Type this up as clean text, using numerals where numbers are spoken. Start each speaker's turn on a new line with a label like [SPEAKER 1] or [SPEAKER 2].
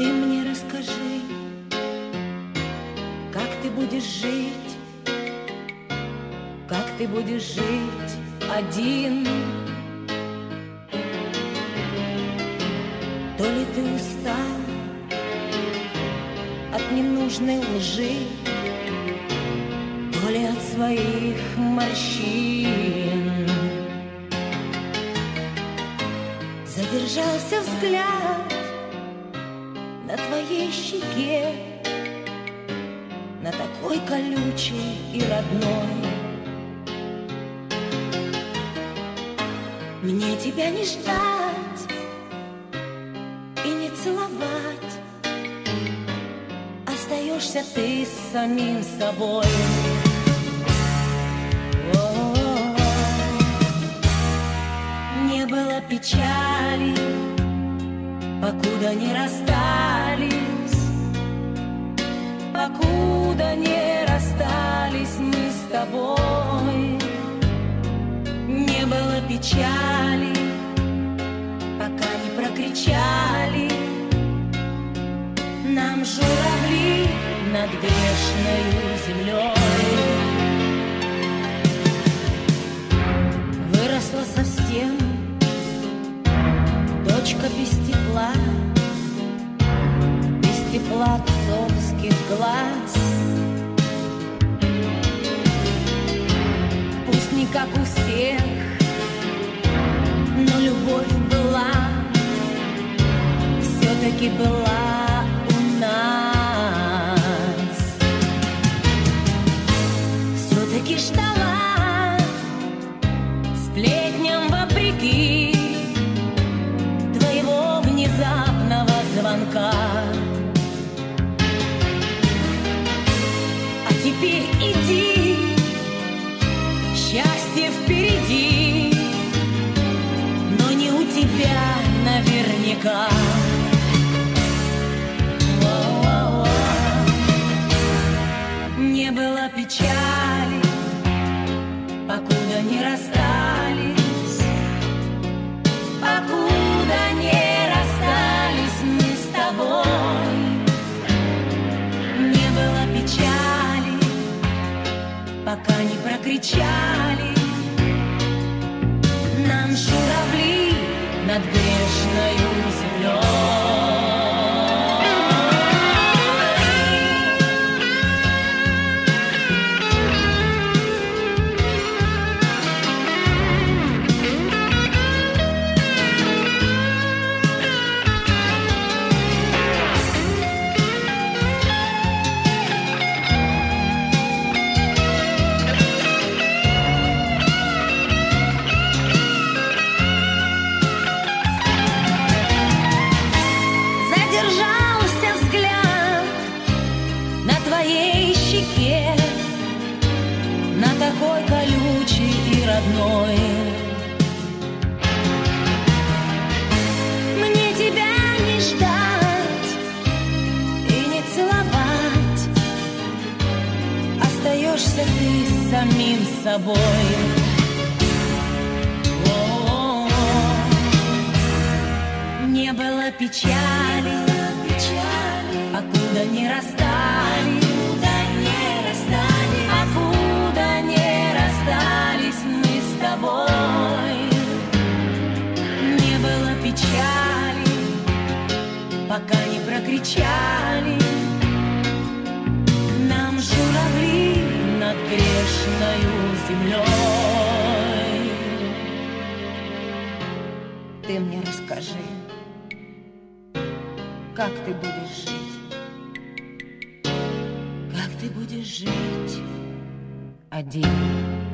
[SPEAKER 1] Ты мне расскажи, как ты будешь жить, как ты будешь жить один. То ли ты устал от ненужной лжи, то ли от своих морщин. Задержался взгляд на твоей щеке, на такой колючей и родной. Мне тебя не ждать и не целовать, остаешься ты с самим собой. Не было печали, покуда не расстались, покуда не расстались мы с тобой. Не было печали, пока не прокричали нам журавли над грешною землей. Выросла совсем дочка без тепла отцовских глаз. Пусть не как у всех, но любовь была, все-таки была у нас. Все-таки ждала, сплетням вопреки, твоего внезапного звонка. Теперь иди, счастье впереди, но не у тебя наверняка. Не было печали, покуда не расстались, покуда не расстались мы с тобой. Не было печали, пока не прокричали нам журавли над грешною землей. На такой колючий и родной. Мне тебя не ждать и не целовать, остаешься ты с самим собой. Не было печали, покуда не расстались, покуда не расстались мы с тобой. Не было печали, пока не прокричали нам журавли над грешною землей. Ты мне расскажи, как ты будешь жить, как ты будешь жить один.